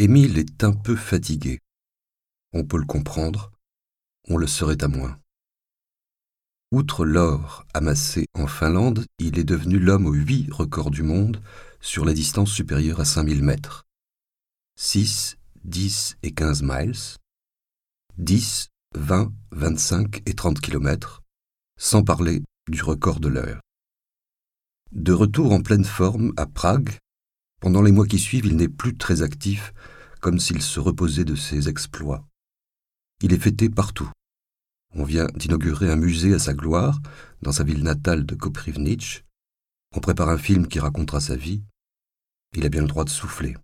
Émile est un peu fatigué. On peut le comprendre, on le serait à moins. Outre l'or amassé en Finlande, il est devenu l'homme aux 8 records du monde sur les distances supérieures à 5000 mètres. 6, 10 et 15 miles, 10, 20, 25 et 30 kilomètres, sans parler du record de l'heure. De retour en pleine forme à Prague, pendant les mois qui suivent, il n'est plus très actif, comme s'il se reposait de ses exploits. Il est fêté partout. On vient d'inaugurer un musée à sa gloire, dans sa ville natale de Koprivnice. On prépare un film qui racontera sa vie. Il a bien le droit de souffler.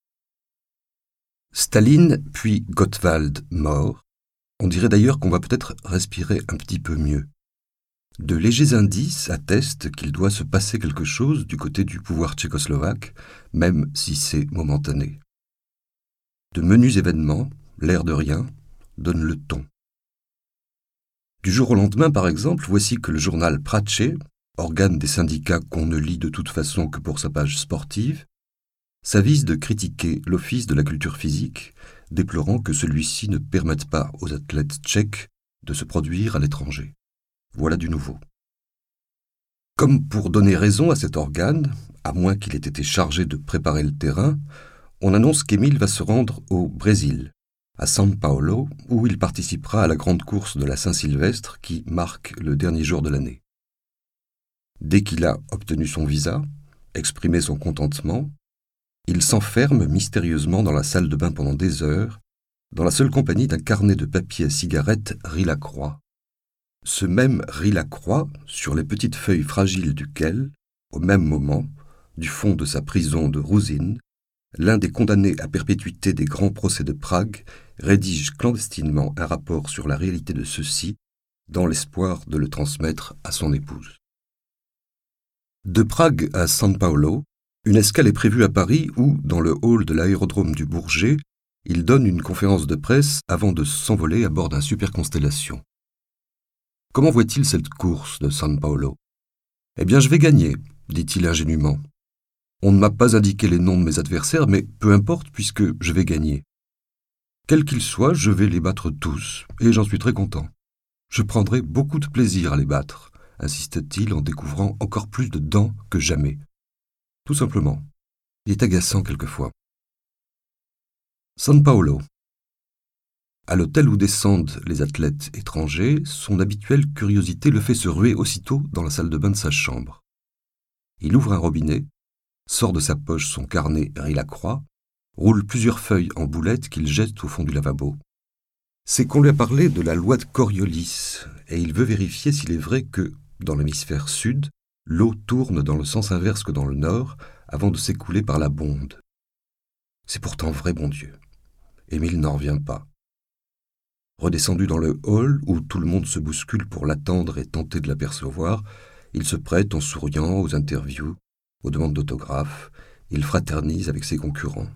Staline, puis Gottwald mort. On dirait d'ailleurs qu'on va peut-être respirer un petit peu mieux. De légers indices attestent qu'il doit se passer quelque chose du côté du pouvoir tchécoslovaque, même si c'est momentané. De menus événements, l'air de rien, donnent le ton. Du jour au lendemain, par exemple, voici que le journal Prače, organe des syndicats qu'on ne lit de toute façon que pour sa page sportive, s'avise de critiquer l'Office de la culture physique, déplorant que celui-ci ne permette pas aux athlètes tchèques de se produire à l'étranger. Voilà du nouveau. Comme pour donner raison à cet organe, à moins qu'il ait été chargé de préparer le terrain, on annonce qu'Émile va se rendre au Brésil, à São Paulo, où il participera à la grande course de la Saint-Sylvestre qui marque le dernier jour de l'année. Dès qu'il a obtenu son visa, exprimé son contentement, il s'enferme mystérieusement dans la salle de bain pendant des heures, dans la seule compagnie d'un carnet de papier à cigarette Ris-la-Croix. Ce même Ris-la-Croix, sur les petites feuilles fragiles duquel, au même moment, du fond de sa prison de Rouzine, l'un des condamnés à perpétuité des grands procès de Prague rédige clandestinement un rapport sur la réalité de ceux-ci, dans l'espoir de le transmettre à son épouse. De Prague à São Paulo, une escale est prévue à Paris où, dans le hall de l'aérodrome du Bourget, il donne une conférence de presse avant de s'envoler à bord d'un Super Constellation. Comment voit-il cette course de São Paulo ? Eh bien, je vais gagner, dit-il ingénument. On ne m'a pas indiqué les noms de mes adversaires, mais peu importe puisque je vais gagner. Quels qu'ils soient, je vais les battre tous, et j'en suis très content. Je prendrai beaucoup de plaisir à les battre, insiste-t-il en découvrant encore plus de dents que jamais. Tout simplement. Il est agaçant quelquefois. São Paulo. À l'hôtel où descendent les athlètes étrangers, son habituelle curiosité le fait se ruer aussitôt dans la salle de bain de sa chambre. Il ouvre un robinet, sort de sa poche son carnet Ris-la-Croix, roule plusieurs feuilles en boulettes qu'il jette au fond du lavabo. C'est qu'on lui a parlé de la loi de Coriolis, et il veut vérifier s'il est vrai que, dans l'hémisphère sud, l'eau tourne dans le sens inverse que dans le nord, avant de s'écouler par la bonde. C'est pourtant vrai, bon Dieu. Émile n'en revient pas. Redescendu dans le hall, où tout le monde se bouscule pour l'attendre et tenter de l'apercevoir, il se prête en souriant aux interviews, aux demandes d'autographes, il fraternise avec ses concurrents.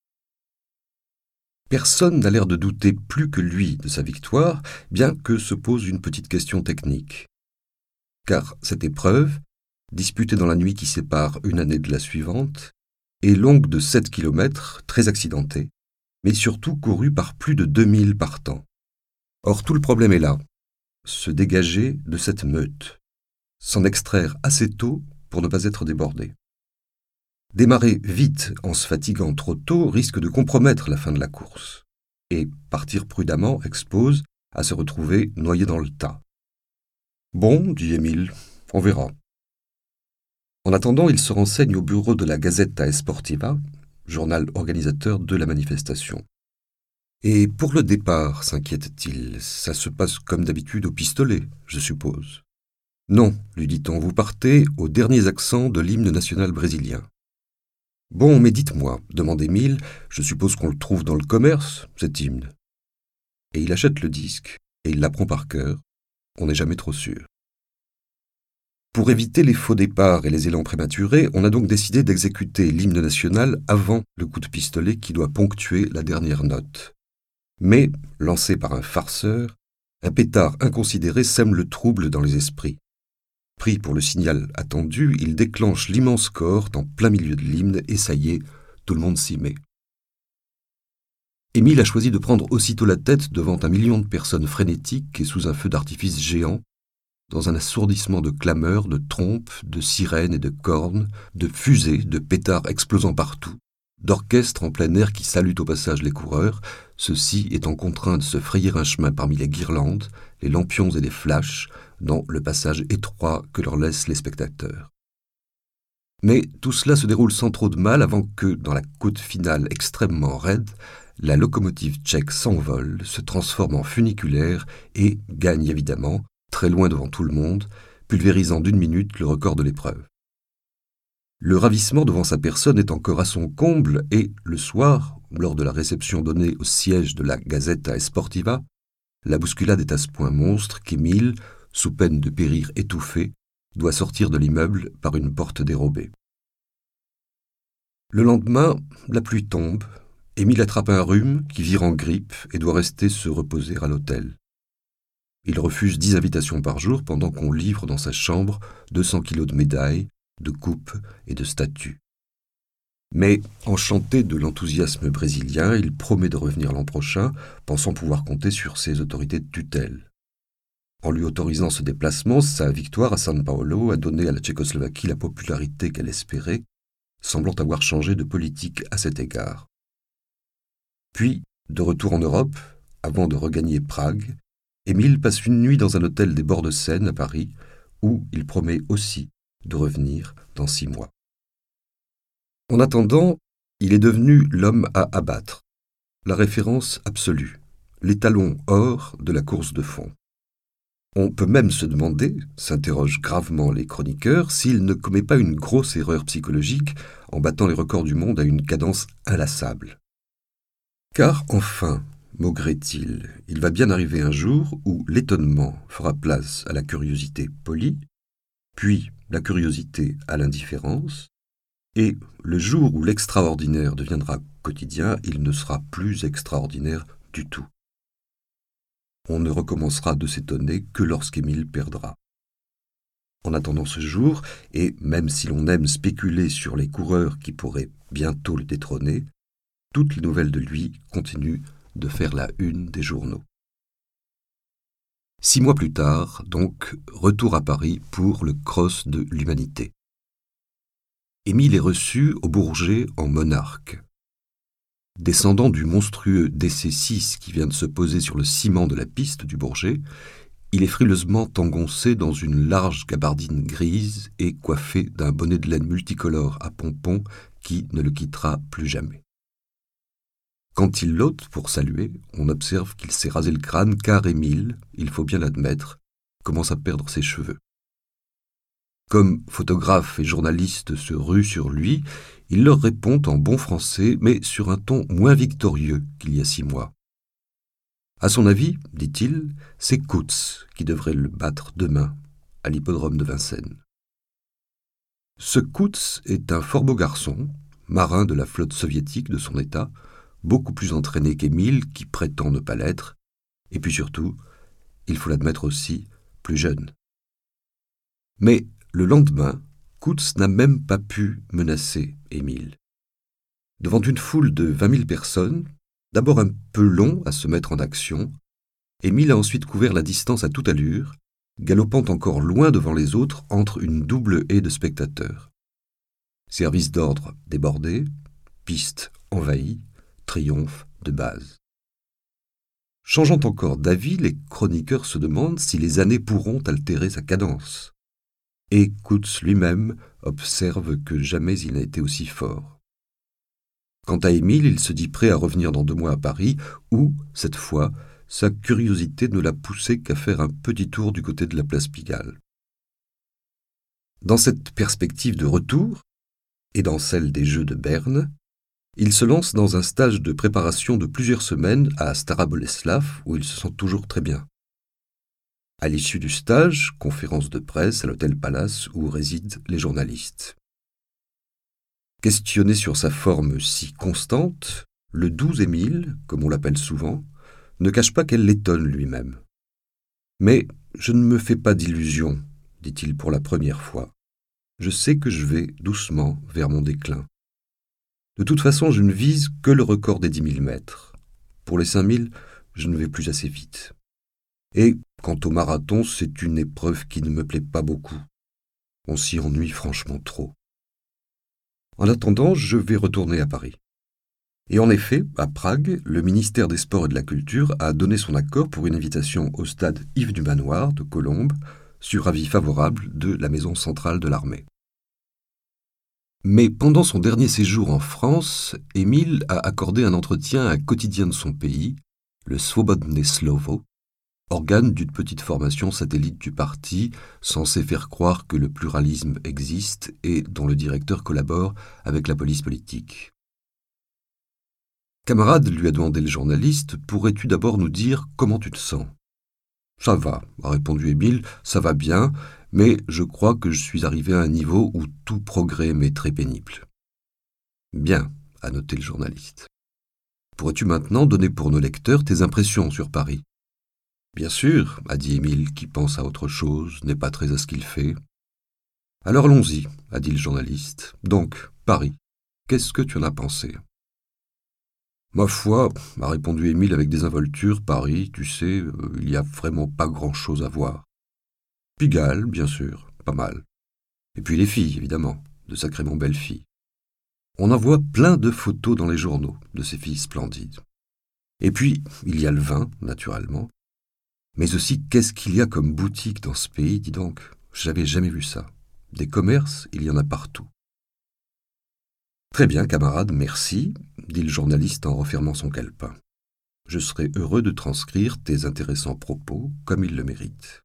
Personne n'a l'air de douter plus que lui de sa victoire, bien que se pose une petite question technique. Car cette épreuve, disputée dans la nuit qui sépare une année de la suivante, est longue de 7 kilomètres, très accidentée, mais surtout courue par plus de 2000 partants. Or tout le problème est là, se dégager de cette meute, s'en extraire assez tôt pour ne pas être débordé. Démarrer vite en se fatiguant trop tôt risque de compromettre la fin de la course. Et partir prudemment expose à se retrouver noyé dans le tas. Bon, dit Émile, on verra. En attendant, il se renseigne au bureau de la Gazeta Esportiva, journal organisateur de la manifestation. Et pour le départ, s'inquiète-t-il, ça se passe comme d'habitude au pistolet, je suppose. Non, lui dit-on, vous partez aux derniers accents de l'hymne national brésilien. Bon, mais dites-moi, demande Émile, je suppose qu'on le trouve dans le commerce, cet hymne. Et il achète le disque, et il l'apprend par cœur, on n'est jamais trop sûr. Pour éviter les faux départs et les élans prématurés, on a donc décidé d'exécuter l'hymne national avant le coup de pistolet qui doit ponctuer la dernière note. Mais, lancé par un farceur, un pétard inconsidéré sème le trouble dans les esprits. Pris pour le signal attendu, il déclenche l'immense cohorte en plein milieu de l'hymne et ça y est, tout le monde s'y met. Émile a choisi de prendre aussitôt la tête devant 1 million de personnes frénétiques et sous un feu d'artifice géant, dans un assourdissement de clameurs, de trompes, de sirènes et de cornes, de fusées, de pétards explosant partout, d'orchestres en plein air qui saluent au passage les coureurs, ceux-ci étant contraints de se frayer un chemin parmi les guirlandes, les lampions et les flashs, dans le passage étroit que leur laissent les spectateurs. Mais tout cela se déroule sans trop de mal avant que, dans la côte finale extrêmement raide, la locomotive tchèque s'envole, se transforme en funiculaire et gagne évidemment, très loin devant tout le monde, pulvérisant d'1 minute le record de l'épreuve. Le ravissement devant sa personne est encore à son comble et, le soir, lors de la réception donnée au siège de la Gazzetta Sportiva, la bousculade est à ce point monstre qu'Émile, sous peine de périr étouffé, doit sortir de l'immeuble par une porte dérobée. Le lendemain, la pluie tombe. Émile attrape un rhume qui vire en grippe et doit rester se reposer à l'hôtel. Il refuse 10 invitations par jour pendant qu'on livre dans sa chambre 200 kilos de médailles, de coupes et de statues. Mais, enchanté de l'enthousiasme brésilien, il promet de revenir l'an prochain, pensant pouvoir compter sur ses autorités de tutelle. En lui autorisant ce déplacement, sa victoire à San Paolo a donné à la Tchécoslovaquie la popularité qu'elle espérait, semblant avoir changé de politique à cet égard. Puis, de retour en Europe, avant de regagner Prague, Émile passe une nuit dans un hôtel des bords de Seine à Paris, où il promet aussi de revenir dans 6 mois. En attendant, il est devenu l'homme à abattre, la référence absolue, l'étalon or de la course de fond. On peut même se demander, s'interrogent gravement les chroniqueurs, s'il ne commet pas une grosse erreur psychologique en battant les records du monde à une cadence inlassable. Car enfin, maugrait-il, il va bien arriver un jour où l'étonnement fera place à la curiosité polie, puis la curiosité à l'indifférence, et le jour où l'extraordinaire deviendra quotidien, il ne sera plus extraordinaire du tout. On ne recommencera de s'étonner que lorsqu'Émile perdra. En attendant ce jour, et même si l'on aime spéculer sur les coureurs qui pourraient bientôt le détrôner, toutes les nouvelles de lui continuent de faire la une des journaux. 6 mois plus tard, donc, retour à Paris pour le Cross de l'Humanité. Émile est reçu au Bourget en monarque. Descendant du monstrueux DC-6 qui vient de se poser sur le ciment de la piste du Bourget, il est frileusement engoncé dans une large gabardine grise et coiffé d'un bonnet de laine multicolore à pompons qui ne le quittera plus jamais. Quand il l'ôte pour saluer, on observe qu'il s'est rasé le crâne car Émile, il faut bien l'admettre, commence à perdre ses cheveux. Comme photographes et journalistes se ruent sur lui, il leur répond en bon français, mais sur un ton moins victorieux qu'il y a 6 mois. À son avis, dit-il, c'est Coutts qui devrait le battre demain à l'hippodrome de Vincennes. Ce Coutts est un fort beau garçon, marin de la flotte soviétique de son état, beaucoup plus entraîné qu'Émile, qui prétend ne pas l'être, et puis surtout, il faut l'admettre aussi, plus jeune. Mais le lendemain, Coutts n'a même pas pu menacer Émile. Devant une foule de 20 000 personnes, d'abord un peu long à se mettre en action, Émile a ensuite couvert la distance à toute allure, galopant encore loin devant les autres entre une double haie de spectateurs. Service d'ordre débordé, piste envahie, triomphe de base. Changeant encore d'avis, les chroniqueurs se demandent si les années pourront altérer sa cadence. Et Coutts lui-même observe que jamais il n'a été aussi fort. Quant à Émile, il se dit prêt à revenir dans 2 mois à Paris, où, cette fois, sa curiosité ne l'a poussé qu'à faire un petit tour du côté de la place Pigalle. Dans cette perspective de retour, et dans celle des Jeux de Berne, il se lance dans un stage de préparation de plusieurs semaines à Stara Boleslav, où il se sent toujours très bien. À l'issue du stage, conférence de presse à l'hôtel Palace où résident les journalistes. Questionné sur sa forme si constante, le doux Émile, comme on l'appelle souvent, ne cache pas qu'elle l'étonne lui-même. Mais je ne me fais pas d'illusions, dit-il pour la première fois. Je sais que je vais doucement vers mon déclin. De toute façon, je ne vise que le record des 10 000 mètres. Pour les 5000, je ne vais plus assez vite. Et quant au marathon, c'est une épreuve qui ne me plaît pas beaucoup. On s'y ennuie franchement trop. En attendant, je vais retourner à Paris. Et en effet, à Prague, le ministère des Sports et de la Culture a donné son accord pour une invitation au stade Yves du Manoir de Colombes, sur avis favorable de la maison centrale de l'armée. Mais pendant son dernier séjour en France, Émile a accordé un entretien à un quotidien de son pays, le Svobodné Slovo, organe d'une petite formation satellite du parti, censé faire croire que le pluralisme existe et dont le directeur collabore avec la police politique. Camarade, lui a demandé le journaliste, pourrais-tu d'abord nous dire comment tu te sens ? Ça va, a répondu Émile, ça va bien, mais je crois que je suis arrivé à un niveau où tout progrès m'est très pénible. Bien, a noté le journaliste. Pourrais-tu maintenant donner pour nos lecteurs tes impressions sur Paris ? Bien sûr, a dit Émile, qui pense à autre chose, n'est pas très à ce qu'il fait. Alors allons-y, a dit le journaliste. Donc, Paris, qu'est-ce que tu en as pensé ? Ma foi, a répondu Émile avec désinvolture, Paris, tu sais, il n'y a vraiment pas grand-chose à voir. Pigalle, bien sûr, pas mal. Et puis les filles, évidemment, de sacrément belles filles. On en voit plein de photos dans les journaux de ces filles splendides. Et puis, il y a le vin, naturellement. Mais aussi, qu'est-ce qu'il y a comme boutique dans ce pays, dis donc, j'avais jamais vu ça. Des commerces, il y en a partout. Très bien, camarade, merci, dit le journaliste en refermant son calepin. Je serai heureux de transcrire tes intéressants propos comme ils le méritent.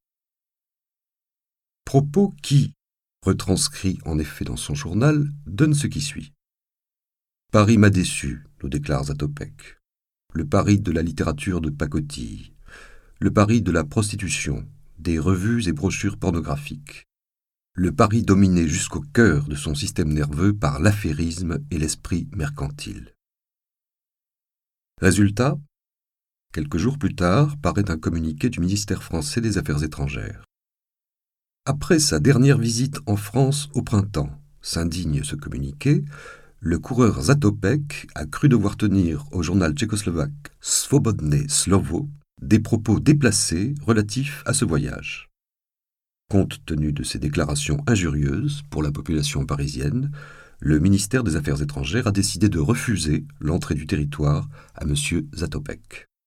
Propos qui, retranscrits en effet dans son journal, donnent ce qui suit. Paris m'a déçu, nous déclare Zatopek. Le Paris de la littérature de pacotille. Le Paris de la prostitution, des revues et brochures pornographiques. Le Paris dominé jusqu'au cœur de son système nerveux par l'affairisme et l'esprit mercantile. Résultat, quelques jours plus tard, paraît un communiqué du ministère français des Affaires étrangères. Après sa dernière visite en France au printemps, s'indigne ce communiqué, le coureur Zatopek a cru devoir tenir au journal tchécoslovaque Svobodné Slovo des propos déplacés relatifs à ce voyage. Compte tenu de ces déclarations injurieuses pour la population parisienne, le ministère des Affaires étrangères a décidé de refuser l'entrée du territoire à M. Zatopek.